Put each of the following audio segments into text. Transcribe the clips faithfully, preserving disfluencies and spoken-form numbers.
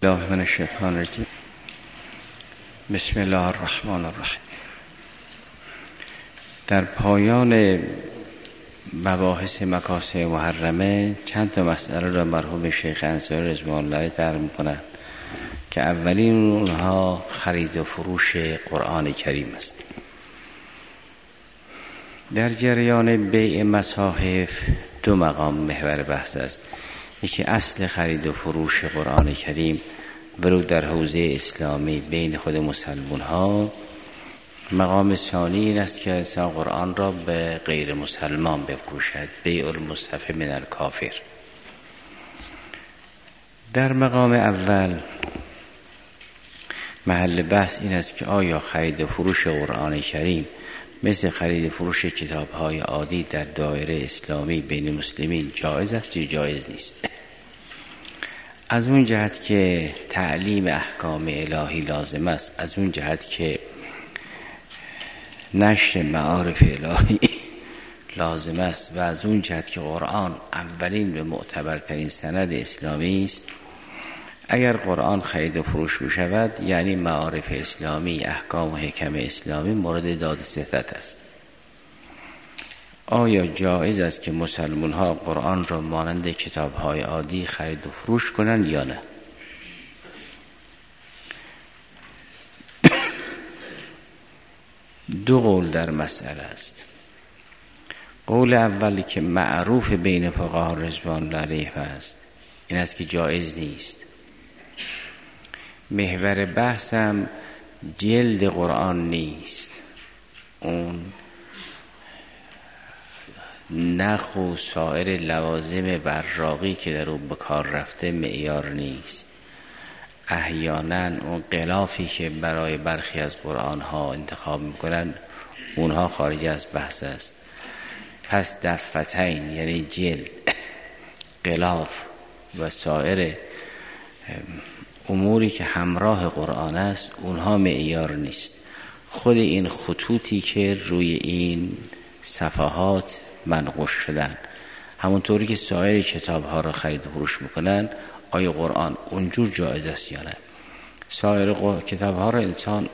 الله من الشیطان الرجیم. بسم الله الرحمن الرحیم. در پایان مباحث مکاسب محرمه چند تا مسئله را مرحوم شیخ انصاری رضوان الله طرح می‌کنند که اولین اونها خرید و فروش قرآن کریم است. در جریان بیع مصاحف دو مقام محور بحث است. یکی اصل خرید و فروش قرآن کریم ولو در حوزه اسلامی بین خود مسلمان ها. مقام ثانی این است که انسان قرآن را به غیر مسلمان بفروشد، بیع المصحف من الکافر. در مقام اول محل بحث این است که آیا خرید و فروش قرآن کریم مثل خرید و فروش کتاب‌های عادی در دایره اسلامی بین مسلمین جایز است یا جایز نیست؟ از اون جهت که تعلیم احکام الهی لازم است، از اون جهت که نشر معارف الهی لازم است و از اون جهت که قرآن اولین و معتبرترین سند اسلامی است، اگر قرآن خرید و فروش بشود یعنی معارف اسلامی، احکام و حکم اسلامی مورد داد ستد است. آیا جایز است که مسلمان ها قرآن را مانند کتاب های عادی خرید و فروش کنند یا نه؟ دو قول در مسئله است. قول اولی که معروف بین فقها رضوان الله علیهم است این است که جایز نیست. محور بحثم جلد قرآن نیست، اون نخ و سایر لوازم براقی که در اون به کار رفته معیار نیست. احیانا اون غلافی که برای برخی از قرآن ها انتخاب میکنن اونها خارج از بحث است. پس دفتین یعنی جلد، غلاف و سایر اموری که همراه قرآن است اونها معیار نیست. خود این خطوطی که روی این صفحات منقوش شدن، همونطوری که سایر کتاب ها را خرید و فروش میکنن، آیا قرآن اونجور جایز است یا نه؟ سایر کتاب ها را انسان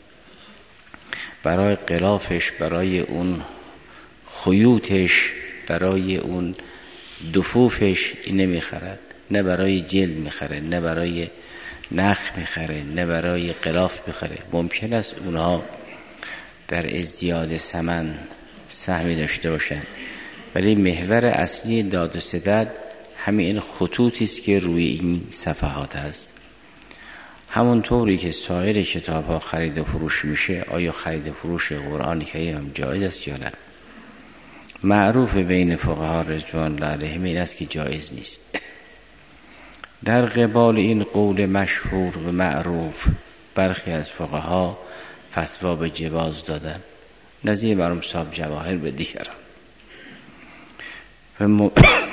برای غلافش، برای اون خیوطش، برای اون دفوفش نمیخرد، نه برای جلد میخره، نه برای نخ میخره، نه برای غلاف میخره. ممکن است اونها در ازدیاد ثمن سهمی داشته باشند، ولی محور اصلی داد و ستد همین این خطوطی است که روی این صفحات است. همونطوری که سایر کتاب ها خرید و فروش میشه، آیا خرید و فروش قرآن کریم هم جایز است یا نه؟ معروف بین فقها رضوان الله علیهم این است که جایز نیست. در قبال این قول مشهور و معروف برخی از فقها فتوا به جواز دادن، نظیر مرحوم صاحب جواهر به دیگران. و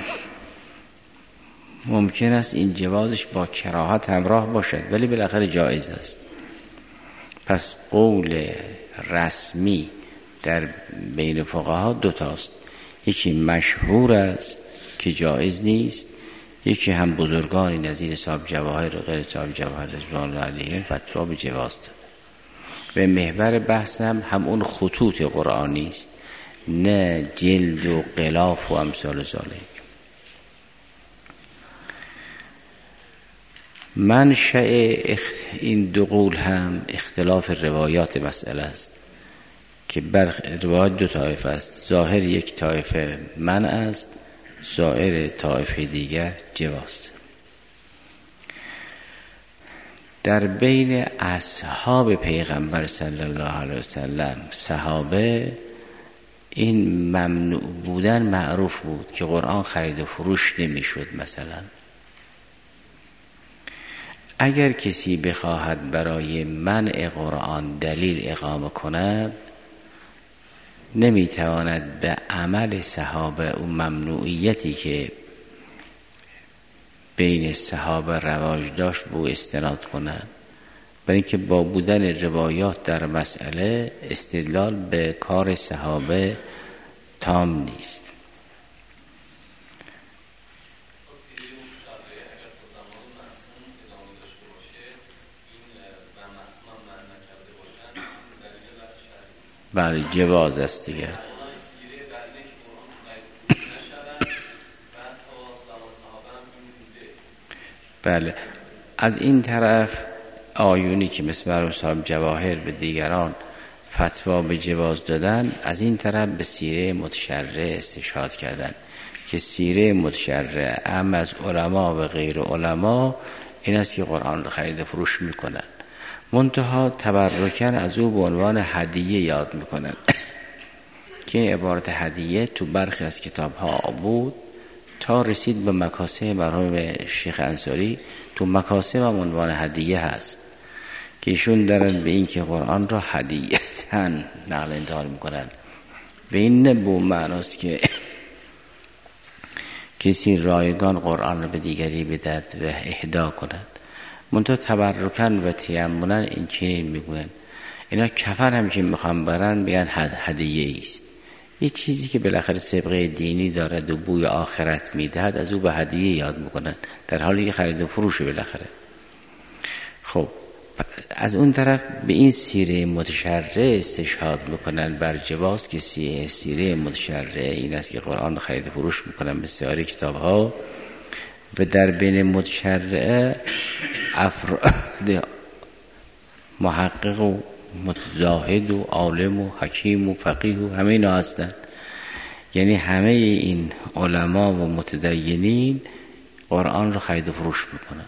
ممکن است این جوازش با کراهت همراه باشد ولی بالاخره جایز است. پس قول رسمی در بین فقها دو تاست، یکی مشهور است که جایز نیست، یکی هم بزرگانی نظیر صاحب جواهر و غیر صاحب جواهر رضوان الله علیهم فتوا به جواز داد. و محور بحث هم هم اون خطوط قرآنی است، نه جلد و غلاف و امثال ذالک. منشأ این دو قول هم اختلاف روایات مسئله است که بر روایات دو طایفه است. ظاهر یک طایفه منع است، ظاهر طایفه دیگر جواز. در بین اصحاب پیغمبر صلی الله علیه وسلم، صحابه، این ممنوع بودن معروف بود که قرآن خرید و فروش نمی شد. مثلا اگر کسی بخواهد برای منع قرآن دلیل اقامه کند، نمی تواند به عمل صحابه و ممنوعیتی که بین صحابه رواج داشت بو استناد کند، برای اینکه با بودن روایات در مسئله استدلال به کار صحابه تام نیست. بله جواز است دیگه. بله از این طرف آیونی که مثل مرحوم صاحب جواهر به دیگران فتوا به جواز دادن، از این طرف به سیره متشرع استشهاد کردن که سیره متشرع هم از علما و غیر علما این است که قرآن رو خرید فروش میکنن، منتها تبرکن از او به عنوان هدیه یاد میکنن که این عبارت هدیه تو برخی از کتاب ها بود تا رسید به مکاسب مرحوم شیخ انصاری. تو مکاسب هم عنوان هدیه هست که ایشون دارن به این که قرآن را هدیه‌تن نقل انتقال میکنن و این نه به معناست که کسی رایگان قرآن را به دیگری بدهد و اهدا کند، منتها تبرکن و تیمنن این چنین میگوین. اینا کفن هم که میخوان برن میگن هدیه است، یه چیزی که بالاخره سابقه دینی دارد و بوی آخرت میدهد از او به هدیه یاد میکنن، در حالی که خرید و فروش بالاخره. خب از اون طرف به این سیره متشرع استشهاد میکنن بر جواز که سیره متشرع این است که قرآن خرید و فروش میکنن بسیاری کتاب ها و در بین متشرع افراد محقق و متزاهد و عالم و حکیم و فقیه و همه اینا هستن، یعنی همه این علما و متدینین قرآن رو خرید و فروش میکنن.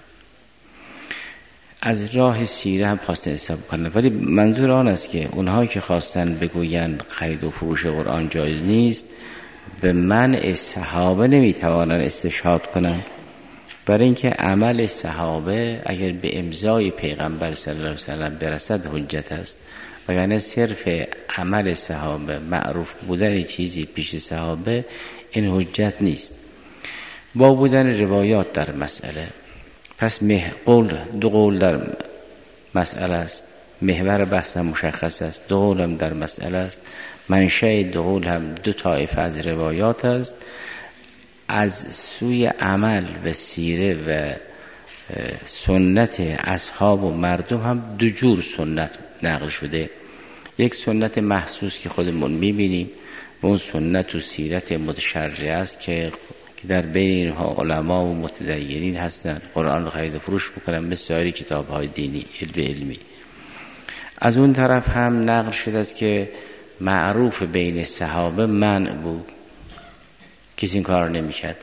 از راه سیره هم خواستن حساب کنن، ولی منظور آن است که اونهایی که خواستن بگوین خرید و فروش قرآن جایز نیست به منع صحابه نمیتوانن استشهاد کنن، برای اینکه عمل صحابه اگر به امضای پیغمبر صلی الله علیه وسلم برسد حجت است، وگرنه صرف عمل صحابه معروف بودن چیزی پیش صحابه این حجت نیست. با بودن روایات در مسئله، پس مه قول دو قول در مسئله است، محور بحث هم مشخص است، دو قول هم در مسئله است، منشأ دو قول هم دو طایفه از روایات است. از سوی عمل و سیره و سنت اصحاب و مردم هم دو جور سنت نقل شده، یک سنت محسوس که خودمون میبینیم و اون سنت و سیرت متشرع است که در بین اینها علما و متدینین هستن، قرآن رو خرید و فروش میکنن مثل سایر کتاب های دینی علم علمی. از اون طرف هم نقل شده است که معروف بین صحابه منع بود، کسی این کار نمیکرد.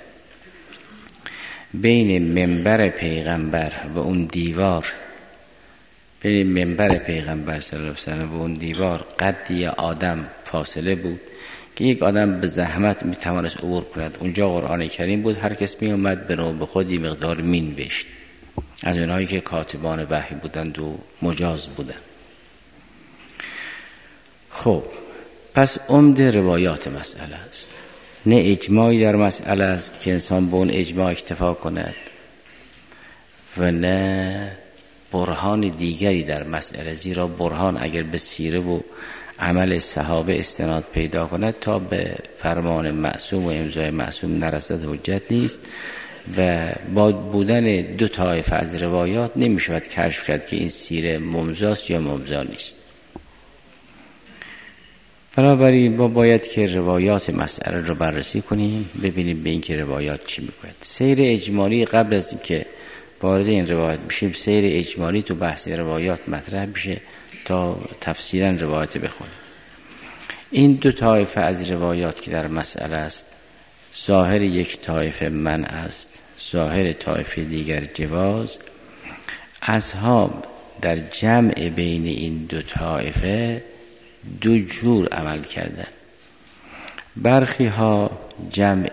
بین منبر پیغمبر و اون دیوار، بین منبر پیغمبر صلی الله علیه وسلم و اون دیوار قدی آدم فاصله بود که یک آدم به زحمت میتوانست عبور کند. اونجا قرآن کریم بود، هر کس می اومد به نوبه خودی مقدار مین بشت، از اونهایی که کاتبان وحی بودند و مجاز بودند. خب پس عمده روایات مسئله است، نه اجماعی در مسئله است که انسان به اون اجماع اکتفا کند و نه برهان دیگری در مسئله، زیرا برهان اگر به سیره و عمل صحابه استناد پیدا کند تا به فرمان معصوم و امضای معصوم نرسد حجت نیست و با بودن دو طایفه از روایات نمی شود کشف کرد که این سیره ممضاست یا ممضا نیست. بنابراین ما باید که روایات مسئله رو بررسی کنیم، ببینیم به این که روایات چی میگوید. سیر اجمالی قبل از اینکه وارد این روایت بشیم، سیر اجمالی تو بحث روایات مطرح بشه تا تفسیرا روایت بخونیم. این دو طایفه از روایات که در مسئله است، ظاهر یک طایفه منع است، ظاهر طایفه دیگر جواز. اصحاب در جمع بین این دو طایفه دو جور عمل کردن. برخی ها جمع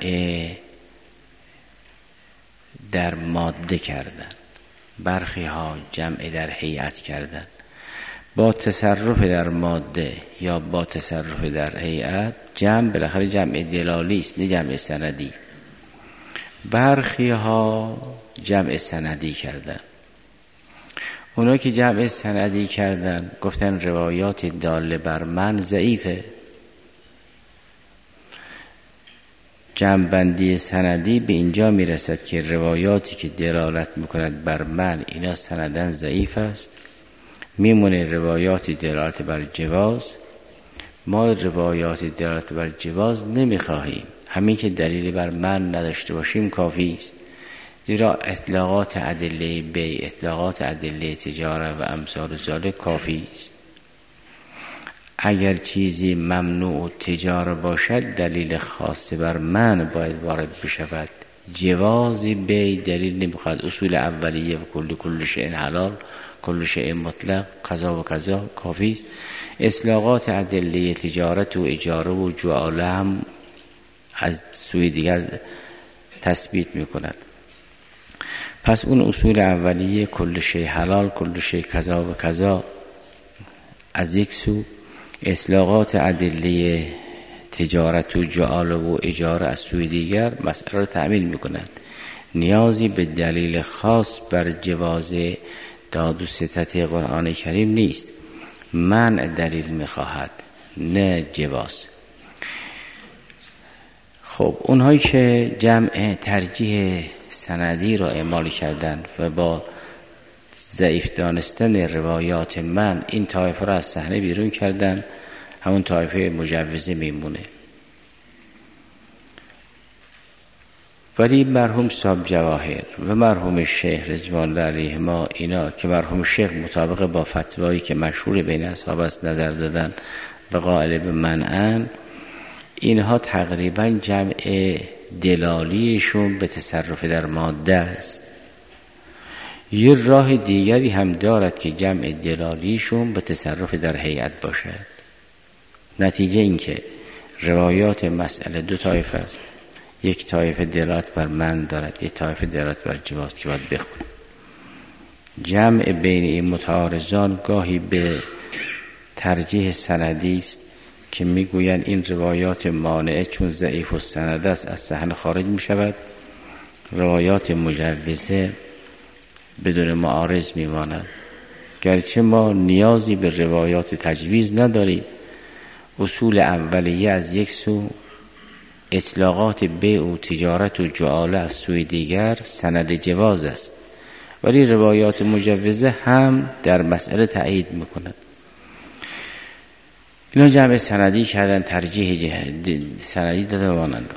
در ماده کردن، برخی ها جمع در هیئت کردن. با تصرف در ماده یا با تصرف در هیئت جمع بالاخره جمع دلالی است نه جمع سندی. برخی ها جمع سندی کردن. اونا که جمع سندی کردن گفتن روایات داله بر من ضعیفه. جمع بندی سندی به اینجا میرسد که روایاتی که دلالت میکند بر من اینا سندن ضعیف است، میمونه روایاتی دلالت بر جواز. ما روایات دلالت بر جواز نمیخواهیم، همین که دلیلی بر من نداشته باشیم کافی است، زیرا اطلاقات ادله بیع، اطلاقات ادله تجاره و امثال ذالک کافی است. اگر چیزی ممنوع تجاره باشد دلیل خاص بر من باید وارد بشود. جواز بیع دلیل نمیخواد، اصول اولیه و کل کل شیء حلال، کل شیء مطلق، قضا و قضا کافی است. اطلاقات ادله تجارت و اجاره و جعاله هم از سوی دیگر تثبیت میکند. پس اون اصول اولیه کل شیء حلال، کل شیء کذا و کذا از یک سو، اطلاقات ادله تجارت و جعاله و اجاره از سوی دیگر مسئله را تعمیل میکنند. نیازی به دلیل خاص بر جواز داد و ستد قرآن کریم نیست. منع دلیل میخواهد نه جواز. خب اونهایی که جمع ترجیح سندی را اعمال کردند و با ضعیف دانستن روایات من این طایفه را از صحنه بیرون کردن، همون طایفه مجوزه میمونه. ولی مرحوم صاحب جواهر و مرحوم شیخ رضوان الله علیهما اینا که مرحوم شیخ مطابق با فتوایی که مشهور بین اصحاب است نظر دادن و قائل به منعن، اینها تقریبا جمع دلالیشون به تصرف در ماده است. یه راه دیگری هم دارد که جمع دلالیشون به تصرف در هیئت باشد. نتیجه این که روایات مسئله دو طایفه است، یک طایفه دلالت بر من دارد، یک طایفه دلالت بر جواز که باید بخون. جمع بین این متعارضان گاهی به ترجیح سندی است که میگویند این روایات مانعه چون ضعیف و سند است از صحنه خارج می شود، روایات مجوزه بدون معارض می ماند. گرچه ما نیازی به روایات تجویز نداریم، اصول اولیه از یک سو، اطلاقات بیع و تجارت و جعاله از سوی دیگر سند جواز است، ولی روایات مجوزه هم در مسئله تأیید میکند. اینا جمع سندی کردن، ترجیح سندی داده و مانند.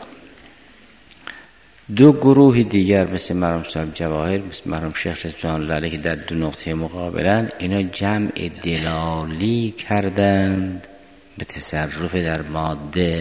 دو گروه دیگر مثل مرحوم صاحب جواهر، مثل مرحوم شیخ رضوان الله علیه که در دو نقطه مقابلن، اینا جمع دلالی کردند به تصرف در ماده.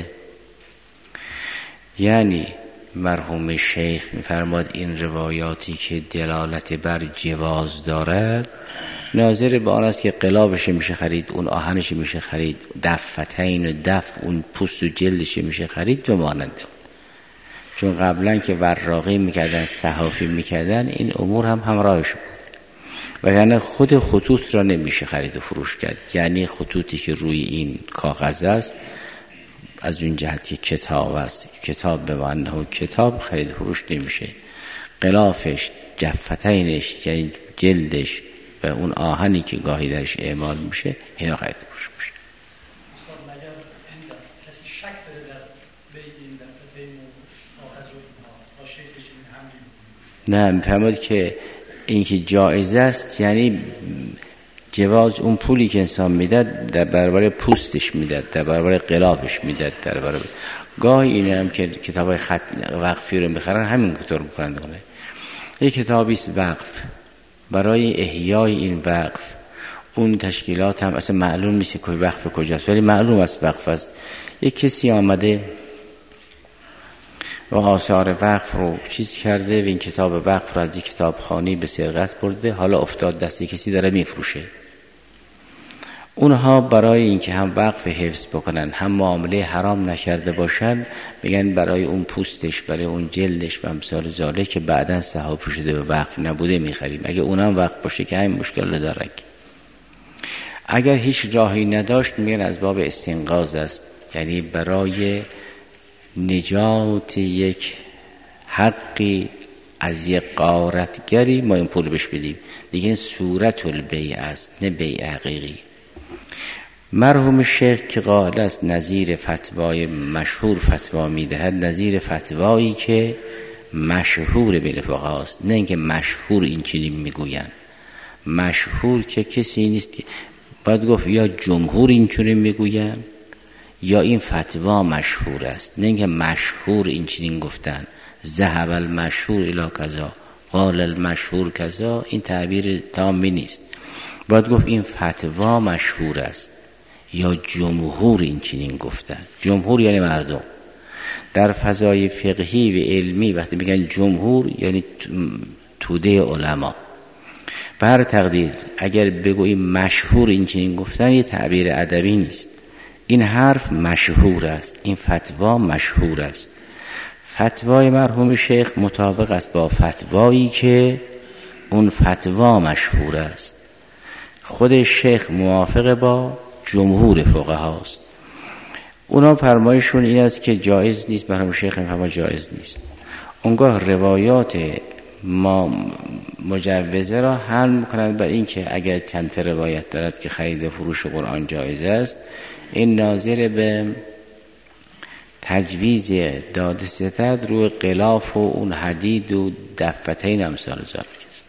یعنی مرحوم شیخ می‌فرماد این روایاتی که دلالت بر جواز دارد ناظر به آن است که قلابش میشه خرید، اون آهنش میشه خرید، دفتین و دف اون پوست و جلدش میشه خرید و مانند. چون قبلا که وراقی میکردن، صحافی میکردن، این امور هم همراهش بود و یعنی خود خطوط را نمیشه خرید و فروش کرد. یعنی خطوطی که روی این کاغذ است از اون جهت که کتاب است، کتاب به معنی کتاب خرید و فروش نمیشه. غلافش، جفتینش یعنی جلدش و اون آهنی که گاهی درش اعمال میشه اینا خرید و فروش میشه. کسی شک داره در بیع این دفتین کاغذ و اینها تا شیخش این هم نه میفهمید که این که جایز است یعنی جواز اون پولی که انسان میده در برابر پوستش میده، در برابر غلافش میده، در برابر گاهی اینه هم که کتابای خط وقفی رو میخرن همین کتاب میکنن دونه. یک کتابی است وقف، برای احیای این وقف اون تشکیلات هم اصلا معلوم نیست که وقف کجاست، ولی معلوم است وقف است. یک کسی آمده و آثار وقف رو چیز کرده و این کتاب وقف رو از یک کتابخانه به سرقت برده، حالا افتاد دست کسی داره میفروشه. اونها برای اینکه هم وقف حفظ بکنن هم معامله حرام نکرده باشن میگن برای اون پوستش، برای اون جلدش و امثال ذاله که بعداً صحافی شده به وقف نبوده میخریم. اگه اونم وقف باشه که همین مشکل داره. اگر هیچ راهی نداشت میگن از باب استنقاذ است، یعنی برای نجات یک حقی از یک غارتگری ما این پول بهش بدیم. دیگه صورت البیع است نه بیع حقیقی. مرحوم شیخ که قائل است نظیر فتوای مشهور فتوا میدهد، نظیر فتوایی که مشهور بین فقها است، نه اینکه مشهور این چنین میگوین. مشهور که کسی نیست که باید گفت یا جمهور این چنین میگوین یا این فتوا مشهور است. نه اینکه مشهور این چنین گفتن، ذهب المشهور الی کذا، قال المشهور کذا، این تعبیر تامی نیست. باید گفت این فتوا مشهور است یا جمهور این چنین گفتن. جمهور یعنی مردم. در فضای فقهی و علمی وقتی میگن جمهور یعنی توده علما. به هر تقدیر اگر بگویی مشهور این چنین گفتن، یه تعبیر ادبی نیست. این حرف مشهور است، این فتوا مشهور است. فتوای مرحوم شیخ مطابق است با فتوایی که اون فتوا مشهور است. خود شیخ موافق با جمهور فقها است. اونا فرمایشون این است که جایز نیست. مرحوم شیخ میفرماید جایز نیست. اونگاه روایات ما مجوزه را حل میکنند بر این که اگر چند تا روایت دارد که خرید و فروش قرآن جایز است، این ناظر به تجویز داد ستد روی غلاف و اون حدید و دفتین امثال ذالک است.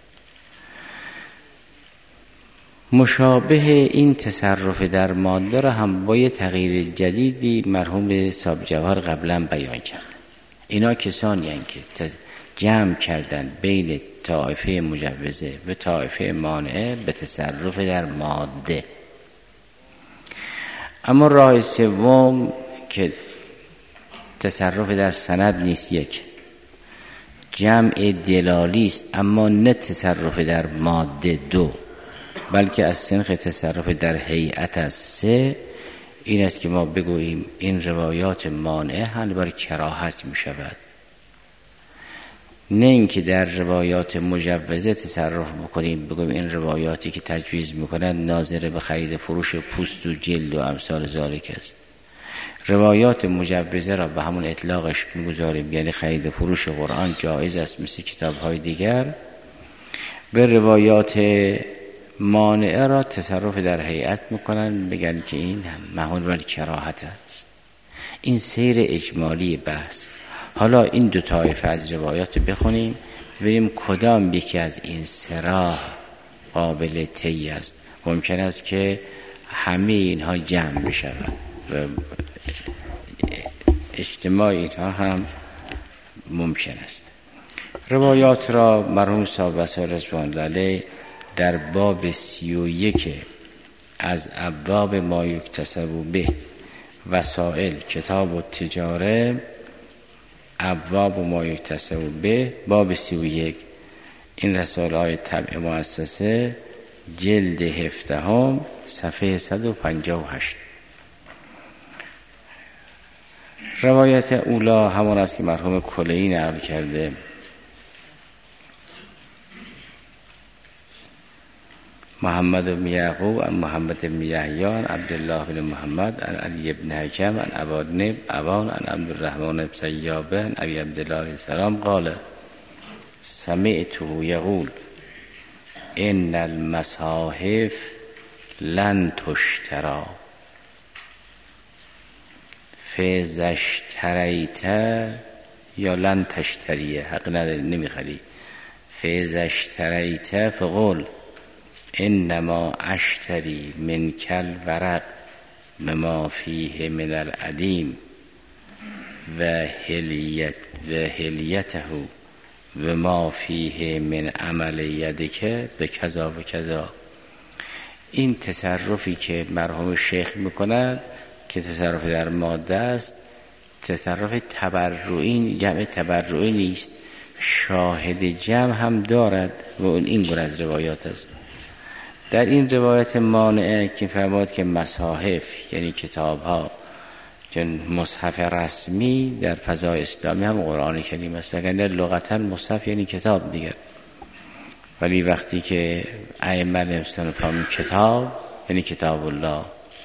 مشابه این تصرف در ماده را هم با یه تغییر جدیدی مرحوم صاحب جواهر قبلا بیان کرد. اینا کسانی هستند که جمع کردن بین طائفه مجوزه و طائفه مانعه به تصرف در ماده. اما راه سوم که تصرف در سند نیست، یک جمع دلالی است اما نه تصرف در ماده، دو بلکه از سنخ تصرف در هیئت است، سه این است که ما بگوییم این روایات مانعه حل بر کراهت می شود، نه اینکه در روایات مجوزه تصرف بکنیم بگوییم این روایاتی که تجویز میکنند ناظر به خرید فروش پوست و جلد و امثال ذالک است. روایات مجوزه را به همون اطلاقش میگذاریم، یعنی خرید فروش قرآن جایز است مثل کتاب‌های دیگر. به روایات مانعه را تصرف در هیئت میکنن، بگن که این محمول بر کراهت است. این سیر اجمالی بحث. حالا این دو طایفه از روایات بخونیم ببینیم کدام یکی از این سرا قابل طی است. ممکن است که همه اینها جمع بشود و اجتماع اینها هم ممکن است. روایات را مرحوم صاحب وسائل رضوان الله علیه در باب سی و یک از ابواب ما یکتسب به وسائل کتاب و تجاره، ابواب ما یکتسب به باب سی و یک، این رساله های طبع مؤسسه جلد هفدهم صفحه صد و پنجاه و هشت. روایت اولا همون است که مرحوم کلینی نقل کرده. محمد بن یعقوب عن محمد بن یحیی عن عبدالله بن محمد عن علی بن حکم عن ابان ابان عن عبد الرحمن بن سیابه عن ابی عبدالله علیه السلام قال سمعته یقول ان المصاحف لن تشترى فزشتریت یا لن تشتریه، حق نداری نمیخری، فزشتریت فقل انما اشتری من کل ورق مما فیه من العدیم و هلیت و هلیته و ما فیه من عمل یدک به کذا و کذا. این تصرفی که مرحوم شیخ میکند که تصرف در ماده است، تصرف تبرعی، جمع تبرعی نیست، شاهد جمع هم دارد و اون این گونه از روایات است. در این روایت مانعه که فرمود که مصاحف یعنی کتاب ها، چون مصحف رسمی در فضای اسلامی هم قرآن کریم است، وگرنه لغتا مصحف یعنی کتاب دیگر، ولی وقتی که ائمه نوشتن فرمود کتاب یعنی کتاب الله.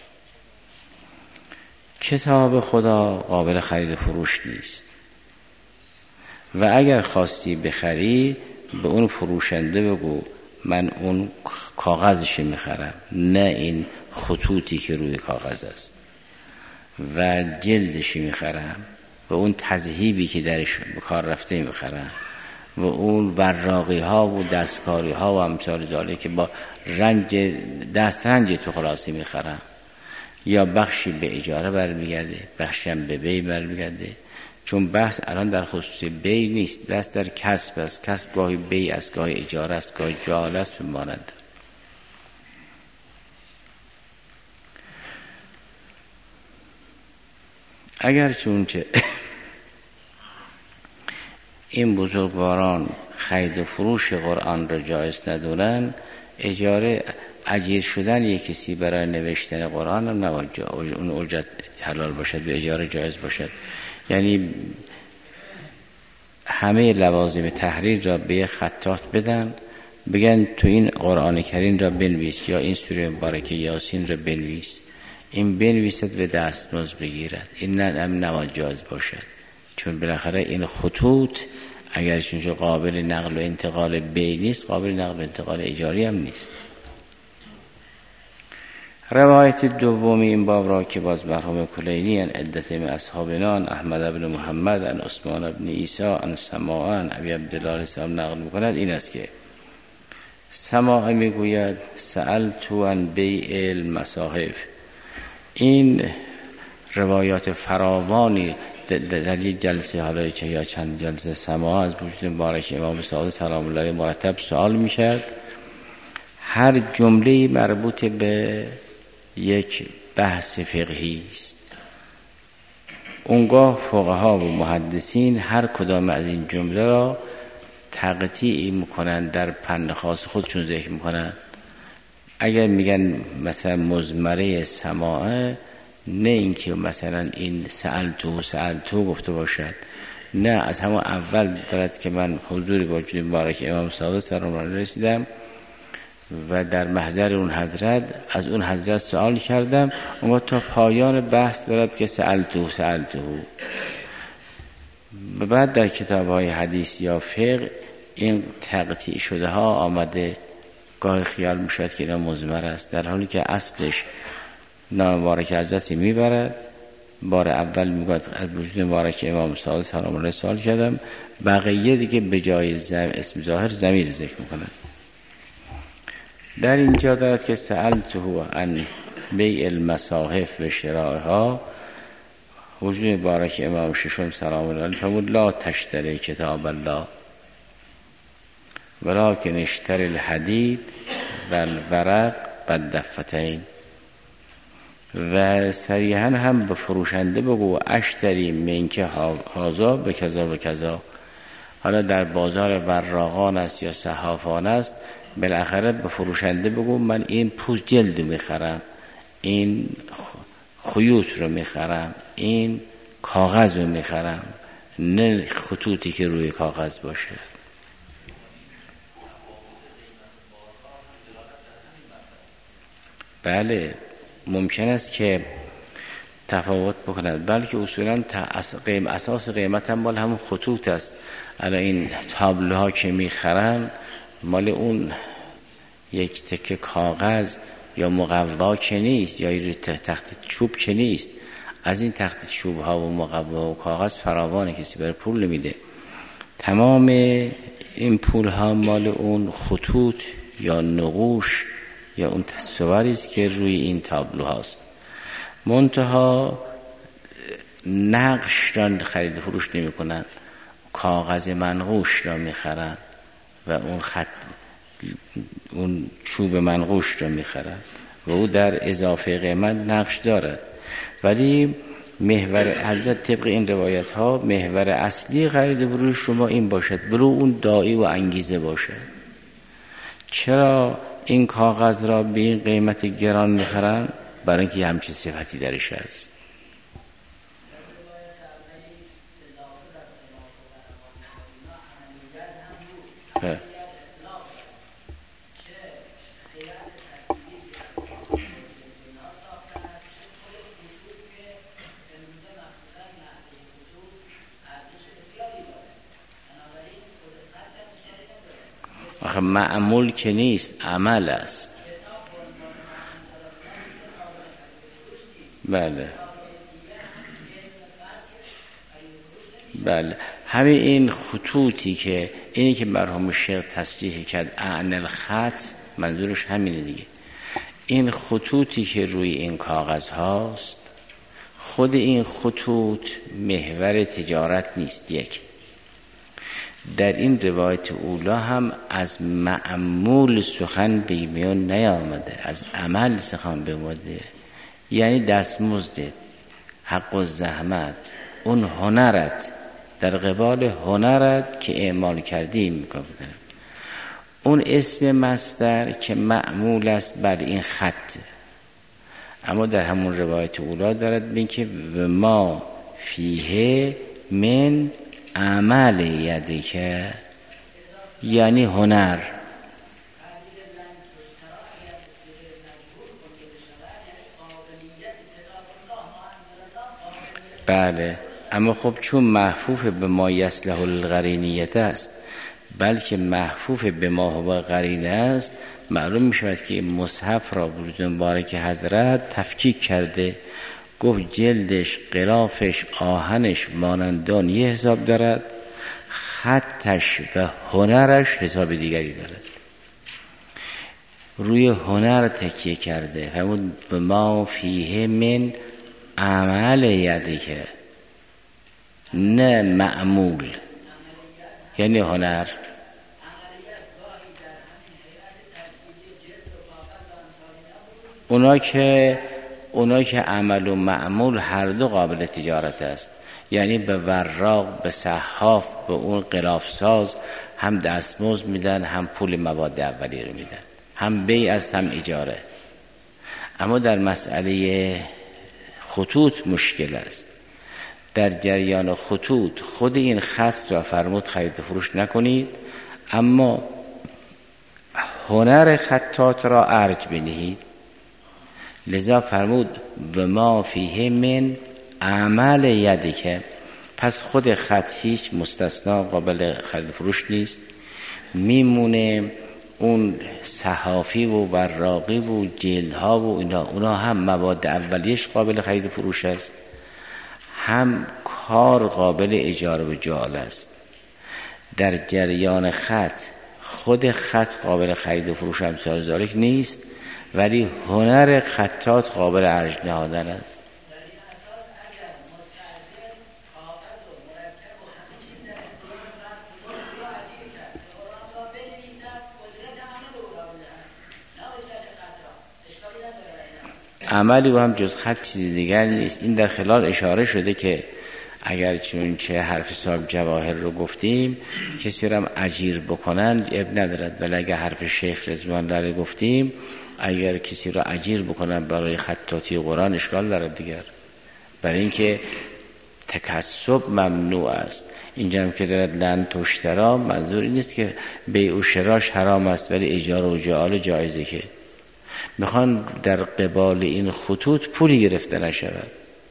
کتاب خدا قابل خرید فروش نیست و اگر خواستی بخری به اون فروشنده بگو من اون کاغذش میخرم، نه این خطوطی که روی کاغذ است، و جلدش میخرم و اون تذهیبی که درش کار رفته میخرم و اون براقی ها و دستکاری ها و امثال ذالک که با رنج دست رنج تو خلاصی میخرم، یا بخشی به اجاره برمیگرده، بخشی هم به بی برمیگرده. چون بحث الان در خصوص بی نیست، بحث در کسب است. کسب گاهی بی است، گاهی اجاره است، گاهی جعل است و مانند. اگر چونچه این بزرگواران خرید و فروش قرآن را جایز ندونن، اجاره اجیر شدن یک کسی برای نوشتن قرآن هم نباید اون اجرت حلال باشد و اجاره جایز باشد. یعنی همه لوازم تحریر را به یک خطاط بدن، بگن تو این قرآن کریم را بنویس یا این سوره مبارکه یاسین را بنویس، این بنویسد و دستمزد بگیرد. این نه نباید جایز باشد، چون بالاخره این خطوط اگر چونجا قابل نقل و انتقال بی نیست، قابل نقل و انتقال اجاری هم نیست. روایت دومی این باب را که باز مرحوم کلینی ان عدت من اصحابنا احمد بن محمد ان عثمان بن عیسی ان سماع ان ابی عبدالله علیه السلام نقل میکند این است که سماع میگوید سألت عن بیع المصاحف. این روایات فراوانی در یک جلسه حالا چه یا چند جلسه سماع از وجود مبارک امام صادق سلام الله علیه مرتب سوال میکرد. هر جمله مربوط به یک بحث فقهی است. اونگاه فقها و محدثین هر کدام از این جمله را تقطیع میکنن، در پند خاص خودشون ذکر میکنن. اگر میگن مثلا مزمره سماعه، نه اینکه مثلا این سألتو سألتو گفته باشد، نه از همون اول دارد که من حضور با وجود مبارک امام صادق سلام الله علیه رسیدم و در محضر اون حضرت از اون حضرت سوال کردم، اما تا پایان بحث دارد که سألتو سألتو. و بعد در کتاب های حدیث یا فقه این تقطیع شده ها آمده. گاهی خیال میشد که اینا مزمر است، در حالی که اصلش نام مبارک حضرتی میبرد. بار اول میگوید از وجود مبارک امام صادق سلام الله سوال کردم، بقیه دیگه به جای زم اسم ظاهر ضمیر ذکر میکنند. در اینجا دارد که سألته عن بیع المصاحف و شرائها، وجود مبارک امام ششم سلام الله علیه فرمود لا تشتری کتاب الله ولکن اشتری الحدید و الورق بالدفتین. و صریحا هم به فروشنده بگو اشتری منکه هازا به کذا به کذا. حالا در بازار وراقان است یا صحافان است، بالاخره به فروشنده بگو من این پوست جلد میخرم، این خیوط رو میخرم، این کاغذ رو میخرم، نه خطوطی که روی کاغذ باشه. بله ممکن است که تفاوت بکند، بلکه اصولا اساس قیمت هم مال همون خطوط است. الان این تابلوها که میخرن مال اون یک تکه کاغذ یا مقوا که نیست، یا روی تخت چوب که نیست. از این تخت چوب ها و مقوا و کاغذ فراوانه، کسی برای پول نمیده. تمام این پول ها مال اون خطوط یا نقوش یا اون تصوری است که روی این تابلو هاست. منتها نقش را خرید فروش نمی کنن، کاغذ منقوش را میخرن و اون خط اون چوب منقوش را میخرن و او در اضافه قیمت نقش دارد. ولی محور حضرت طبق این روایت ها محور اصلی خرید فروش شما این باشد، برو اون داعی و انگیزه باشد. چرا این کاغذ را به این قیمت گران میخرن؟ برای اینکه همچین صفتی درش هست. به. آخه معمول که نیست، عمل است. بله بله همین این خطوطی که اینی که مرحوم شیخ تصریح کرد اعن الخط، منظورش همینه دیگه. این خطوطی که روی این کاغذ هاست، خود این خطوط محور تجارت نیست. یک، در این روایت اولا هم از معمول سخن به میان نیامده، از عمل سخن بموده، یعنی دستمزد، حق و زحمت، اون هنرت در قبال هنرت که اعمال کردی میکنه. اون اسم مصدر که معمول است بر این خط، اما در همون روایت اولا دارد میگه که و ما فیه من عمل یدک، یعنی هنر. بله، اما خب چون محفوف به ما یصلح القرینیت است، بلکه محفوف به ما هو قرینه است، معلوم می شود که مصحف را بروز مبارک حضرت تفکیک کرده، گفت جلدش، غلافش، آهنش مانندان یه حساب دارد، خطش و هنرش حساب دیگری دارد. روی هنر تکیه کرده، همون به ما فیه من عمل یدک، نه معمول، یعنی هنر. اونا که اونا که عمل و معمول هر دو قابل تجارت است، یعنی به وراق، به صحاف، به اون غلاف ساز هم دستمزد میدن، هم پول مواد اولیه رو میدن، هم بیع است هم اجاره. اما در مسئله خطوط مشکل است. در جریان خطوط خود این خط را فرمود خرید فروش نکنید، اما هنر خطاط را ارج بنهید. لذا فرمود و ما فیه من عمل یدک، پس خود خط هیچ مستثنا قابل خرید فروش نیست، میمونه اون صحافی و وراقی و جلدها و اینا، اونا هم مواد اولیش قابل خرید فروش است، هم کار قابل اجاره و جعل است. در جریان خط خود خط قابل خرید و فروش امثال ذالک نیست، ولی هنر خطاط قابل ارج نهادن است. عملی و هم جز خط چیز دیگر نیست. این در خلال اشاره شده که اگر چون چه حرف صاحب جواهر رو گفتیم کسی رو هم اجیر بکنن اب ندارد، ولی اگر حرف شیخ رضوان الله گفتیم اگر کسی رو اجیر بکنن برای خطاطی قرآن اشکال دارد دیگر، برای اینکه تکسب ممنوع است. اینجا هم که دارد لن تشترا، منظور این نیست که بیع و شراش حرام است ولی اجاره و جعال جایزه، که میخوان در قبال این خطوط پولی گرفته نشود.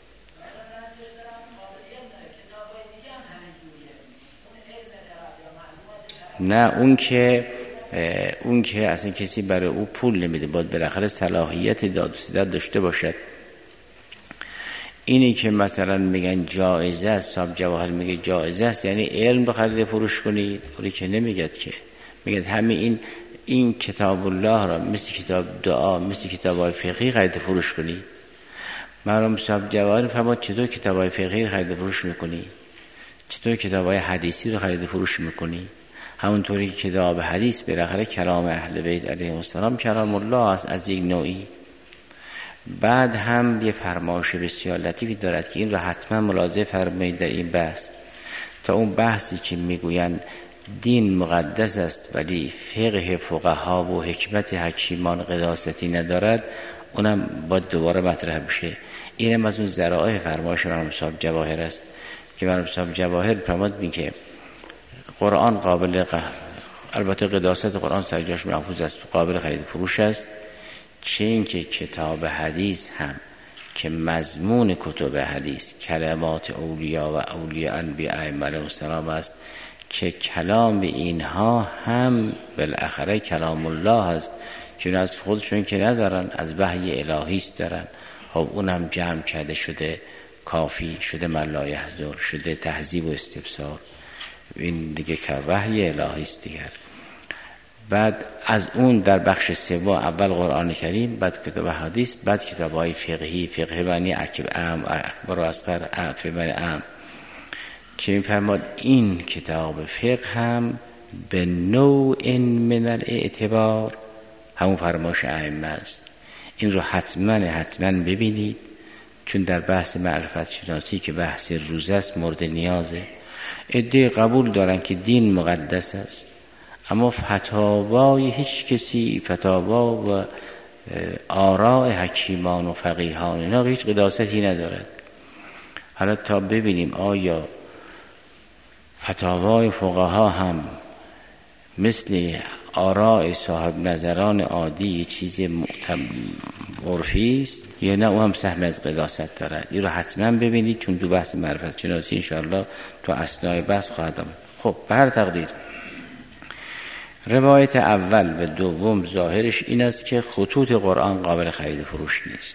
نه، اون که اون که اصلا کسی برای او پول نمیده، باید بالاخره صلاحیت داد و ستد داشته باشد. اینی که مثلا میگن جایزه است، صاحب جواهر میگه جایزه است یعنی علم بخرید فروش کنید، اولی که نمیگد، که میگد همین این این کتاب الله را مثل کتاب دعا، مثل کتاب‌های فقهی خرید فروش کنید. مرحوم صاحب جواهر فرمود چطور کتاب‌های فقهی خرید فروش میکنی، چطور کتاب‌های حدیثی رو خرید فروش میکنی؟ همونطوری که کتاب حدیث بالاخره کلام اهل بیت علیهم السلام کلام الله است از یک نوعی. بعد هم یه فرمایش بسیار لطیفی دارد که این را حتما ملاحظه فرمایید در این بحث، تا اون بحثی که میگوین دین مقدس است ولی فقه فقها و حکمت حکیمان قداستی ندارد، اونم باید دوباره مطرح بشه. اینم از اون ذرائع فرمایش مرحوم صاحب جواهر است که مرحوم صاحب جواهر فرمود میگه قرآن قابل ق... البته قداست قرآن سرجاش محفوظ است، قابل خرید فروش است، چه این که کتاب حدیث هم که مضمون کتب حدیث کلمات اولیا و اولیاء انبیاء علیهم السلام است، که کلام اینها هم بالاخره کلام الله است، چون از خودشون که ندارن، از وحی الهی است دارن. خب اونم جمع کرده شده کافی شده، من لا یحضر شده تهذیب و استبصار، این دیگه که وحی الهی است دیگر. بعد از اون در بخش سوم اول قرآن کریم، بعد کتاب حدیث، بعد کتاب‌های فقهی، فقه بنی اکبر اکبر و اصغر، فقه بنی ام، که می‌فرماد این کتاب فقه هم به نوع من الاعتبار همون فرمایش ائمه است. این رو حتما حتما ببینید، چون در بحث معرفت شناسی که بحث روزه است مورد نیازه. عده قبول دارن که دین مقدس است، اما فتاوای هیچ کسی، فتاوا و آراء حکیمان و فقیهان اینا هیچ قداستی ندارد. حالا تا ببینیم آیا فتاوای فقها هم مثل آراء صاحب نظران عادی چیز عرفی است یا نه او هم سهم از قداست دارد. این رو حتما ببینید، چون تو بحث معرفت شناسی انشاءالله تو اثناء بحث خواهد آمد. خب به هر تقدیر روایت اول و دوم ظاهرش این است که خطوط قرآن قابل خرید و فروش نیست.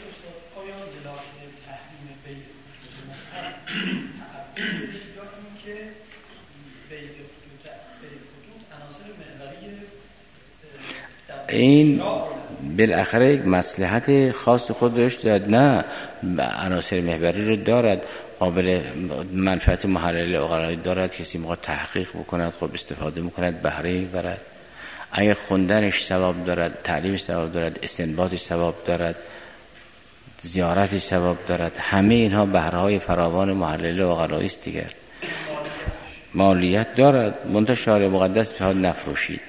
این بالاخره یک مصلحت خاص خودش دارد، نه عناصر محوری رو دارد، قابل منفعت محلل عقلایی دارد، کسی موقع تحقیق بکند خب استفاده میکند، بهره میبرد. اگر خوندنش ثواب دارد، تعلیمش ثواب دارد، استنباطش ثواب دارد، زیارتش ثواب دارد، همه اینها بهرهای فراوان محلل عقلایی است دیگر. مالیت دارد، منتها شارع مقدس به حال نفروشید،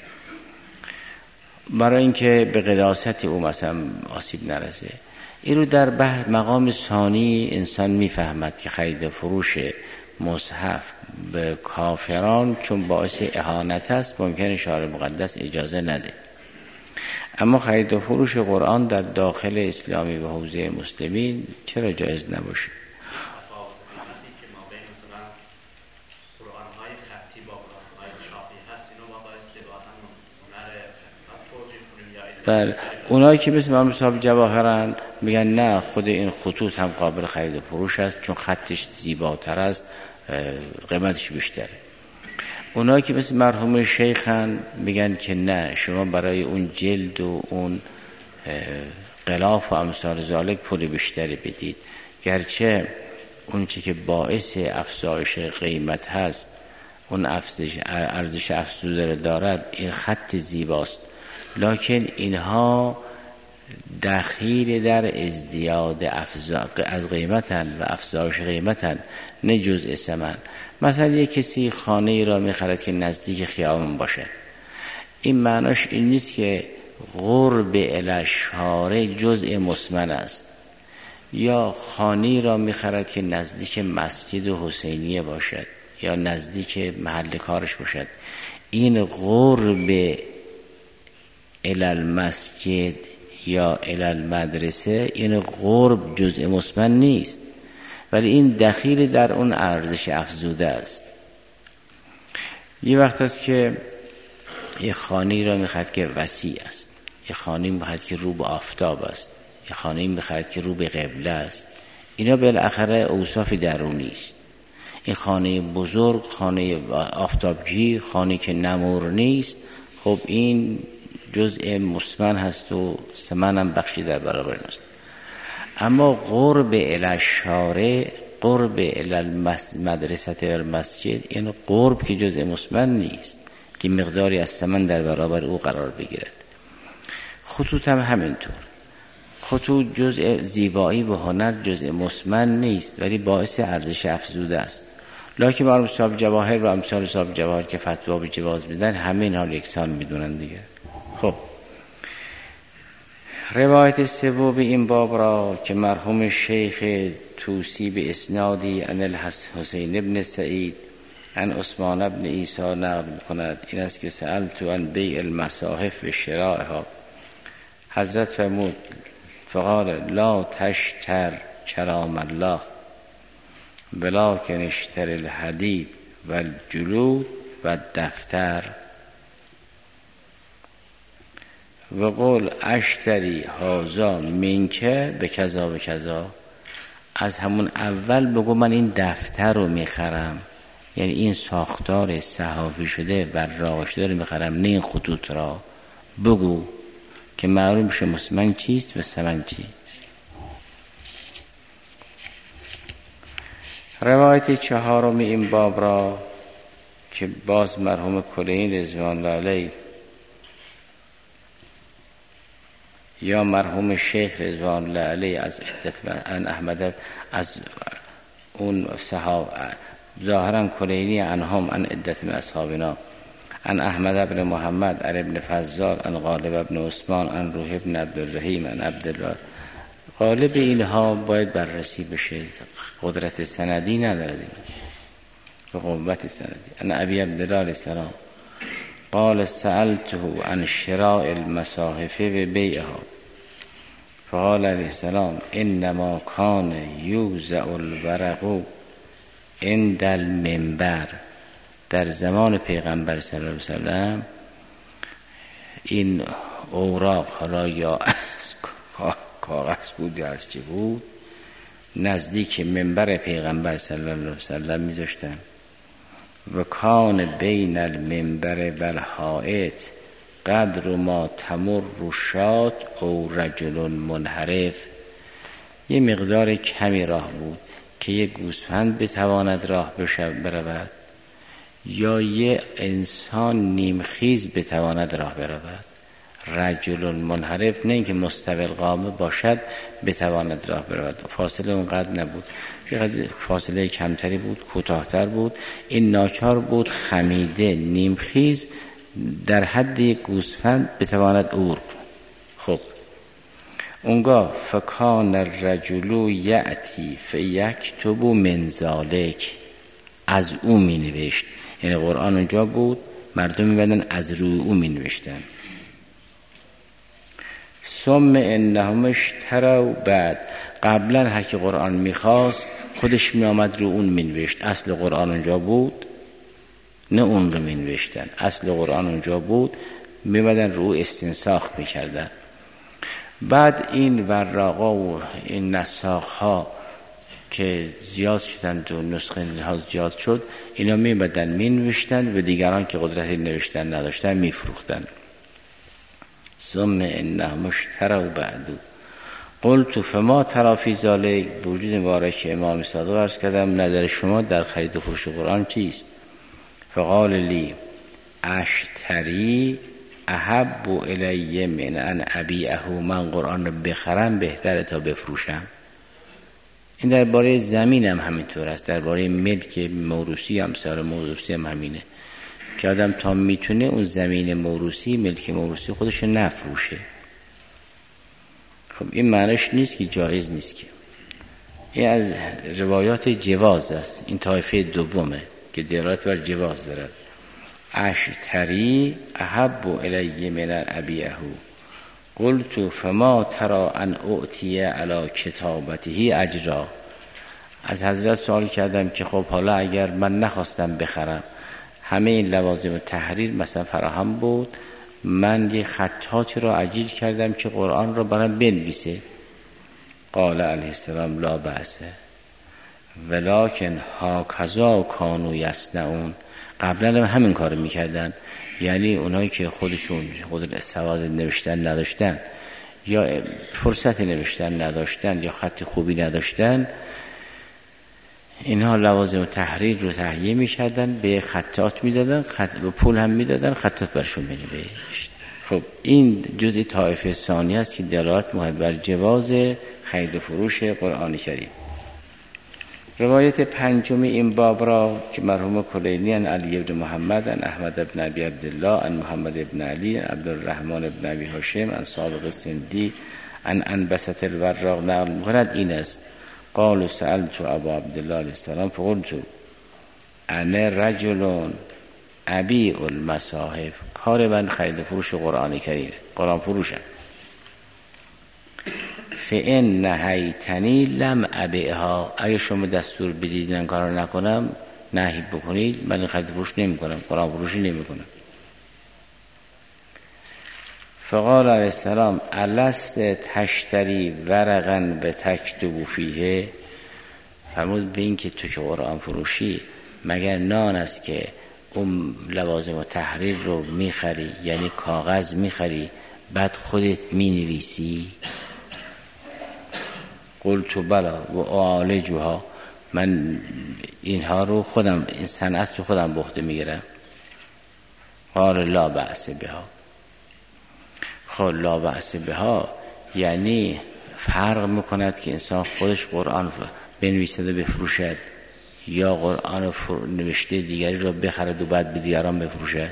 برای اینکه به قداست او مثلا آسیب نرسه. این رو در بحث مقام ثانی انسان میفهمد که خرید و فروش مصحف به کافران چون باعث اهانت است ممکنه شارع مقدس اجازه نده، اما خرید و فروش قرآن در داخل اسلامی و حوزه مسلمین چرا جایز نباشه؟ بله، اونایی که مثل مرحوم صاحب جواهرن میگن نه، خود این خطوط هم قابل خرید و فروش است چون خطش زیباتر است، قیمتش بیشتره. اونایی که مثل مرحوم شیخن میگن که نه، شما برای اون جلد و اون غلاف و امثال ذالک پول بیشتری بدید، گرچه اون چی که باعث افزایش قیمت هست اون افزایش ارزش افزوده دارد، این خط زیباست، لکن اینها دخیل در ازدیاد از قیمتن و افزایش قیمتن، نه جزء ثمن. مثلا یک کسی خانه ای را میخرد که نزدیک خیابان باشه، این معناش این نیست که قرب الاشاره جزء مسمن است، یا خانه را میخرد که نزدیک مسجد حسینیه باشد یا نزدیک محل کارش باشد، این قرب الالمسجد یا الالمدرسه، این قرب جزء مسمن نیست، ولی این دخیل در اون ارزش افزوده است. یه وقت است که یه خانه را میخواد که وسیع است، یه خانه میخواد که رو به آفتاب است، یه خانه میخواد که رو به قبله است، اینا بالاخره اوصاف درونی است. این خانه بزرگ، خانه آفتابگیر، خانه که نمور نیست، خب این جزء مسمن هست و ثمن هم بخشی در برابر است. اما قرب الاشاره، قرب المدرسه و المسجد، این قرب که جزء مسمن نیست که مقداری از ثمن در برابر او قرار بگیرد. خطوط هم همینطور، خطوط جزء زیبایی و هنر جزء مسمن نیست ولی باعث ارزش افزوده است. لکن مرحوم صاحب جواهر و امثال صاحب جواهر که فتوا به جواز میدن همه اینها یکسان میدونن دیگه. خب روایت سوم این باب را که مرحوم شیخ توسی به اسنادی عن الحسین ابن سعید عن عثمان ابن عیسی نقل می‌کند، این است که سألت عن بیع المصاحف و شرائها، حضرت فرمود فقال لا تشتر کلام الله ولکن اشتر الحدید و الجلود و الدفتر و قول اشتری هازا منکه به کذا به کذا. از همون اول بگو من این دفتر رو میخرم، یعنی این ساختار صحافی شده و راغ شده رو میخرم، نه این خطوط را. بگو که معلوم بشه مسلمان چیست و ثمن چیست. روایت چهارم این باب را که باز مرحوم کلینی رضوان الله علیه یا مرحوم شیخ رضوان الله علیه از عدت ان احمد از اون صحاب ظاهرا کلینی انهم ان عدت من اصحابنا ان احمد بن محمد ان ابن فضال ان غالب بن عثمان ان روح بن عبدالرحیم ان عبدالله. غالب اینها باید بررسی بشه، قدرت سندی نداره و قوت سندی. ان ابی عبدالله علیه السلام قال سألته عن شراء المصاحف و بیعها فقال علیه السلام انما کان یوزع الورق عند المنبر. در زمان پیغمبر صلی الله علیه وسلم این اوراق حالا یا از کاغذ بود یا از چه بود نزدیک منبر پیغمبر صلی الله علیه وسلم میذاشتن. و کان بین المنبر والحائط قدر ما تمر رشات او رجل منحرف. یه مقدار کمی راه بود که یه گوسفند بتواند راه برود یا یه انسان نیمخیز بتواند راه برود. رجل منحرف نه اینکه مستوی القامه باشد بتواند راه برود، فاصله اونقدر نبود، فاصله کمتری بود، کوتاه‌تر بود. این ناچار بود خمیده نیمخیز در حد گوسفند بتواند عبور کند. خب اونگاه فکان الرجل یأتی فیکتب من ذالک، از او می نوشت. یعنی قرآن اونجا بود، مردم می بدن از روی او می نوشتن. ثم انهم اشتروا بعد، قبلا هر کی قرآن میخواست خودش می آمد رو اون می نوشت. اصل قرآن اونجا بود، نه اون رو می نوشتن. اصل قرآن اونجا بود، می بدن رو استنساخ می کردن. بعد این وراقا و این نساخها که زیاد شدن و نسخه لحاظ زیاد شد، اینا می بدن می نوشتن و دیگران که قدرت نوشتن نداشتن می فروختن. ثم انهم اشتروا بعدو قلت فما ترى فی ذلک. وجود مبارک امام صادق عرض کردم نظر شما در خرید و فروش قرآن چیست؟ فقال لی اشتری احب الی من ان ابیعه، من قرآن رو بخرم بهتره تا بفروشم. این درباره زمین هم همینطور است، درباره ملک موروثی هم سر موروثی هم همینه که آدم تا میتونه اون زمین موروثی ملک موروثی خودش نفروشه. خب این معنیش نیست که جایز نیست، که این از روایات جواز است. این طایفه دومه که دلالت بر جواز دارد. اشتری احب الی من ابیعه قلت فما ترى ان اعطی علی کتابته اجرا. از حضرت سوال کردم که خب حالا اگر من نخواستم بخرم، همه این لوازم تحریر مثلا فراهم بود، من یه خطاطی رو اجیر کردم که قرآن رو برام بنویسه. قال علیه السلام لا بأس ولکن هاکذا کانوا یصنعون. قبلا هم همین کارو میکردن، یعنی اونایی که خودشون خود سواد نوشتن نداشتن یا فرصت نوشتن نداشتن یا خط خوبی نداشتن، اینها لوازم تحریر رو تهیه میکردن، به خطاط میدادن، خط به پول هم میدادن، خطاط برشون مینوشت. خب این جزء طایفه ثانی است که دلالت می‌کند بر جواز خرید و فروش قرآن کریم. روایت پنجم این باب را که مرحوم کلینی ان علی بن محمد ان احمد بن ابی عبدالله ان محمد بن علی ان عبدالرحمن بن ابی هاشم ان صادق سندی ان انبسط الوراق نقل می‌کند این است. قالوا سألت ابا عبدالله علیه السلام فقلت انا رجل ابیع المصاحف. کار من خرید و فروش قرآن کریم، قرآن فروشم. فإن نهیتنی لم ابیعها، اگه شما دستور بدید من کار نکنم، نهی بکنید، من خرید و فروش نمی کنم، قرآن فروشی نمی کنم. فقال علیه السلام الست تشتری ورقا به تکتب فیه. فرمود به این که تو که قرآن فروشی مگر نان است که اون لوازم تحریر رو میخری، یعنی کاغذ میخری بعد خودت مینویسی؟ قلت بلا و آلجوها، من اینها رو خودم، این صنعت رو خودم به عهده میگیرم. قال لا بأس بها. خب لا بأس بها یعنی فرق میکند که انسان خودش قرآن بنویسد و بفروشد یا قرآن نوشته دیگری را بخرد و بعد به دیگران بفروشد.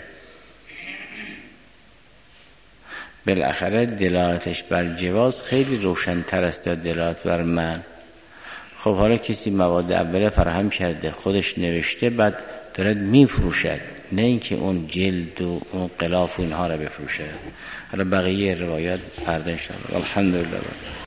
بالاخره دلالتش بر جواز خیلی روشن‌تر است یا دلالت بر من. خب حالا کسی مواد اولیه فراهم کرده، خودش نوشته، بعد دارد میفروشد، نه اینکه اون جلد و اون غلاف و اینها را بفروشد. حالا بقیه روایات فردا ان شاء الله. الحمدلله.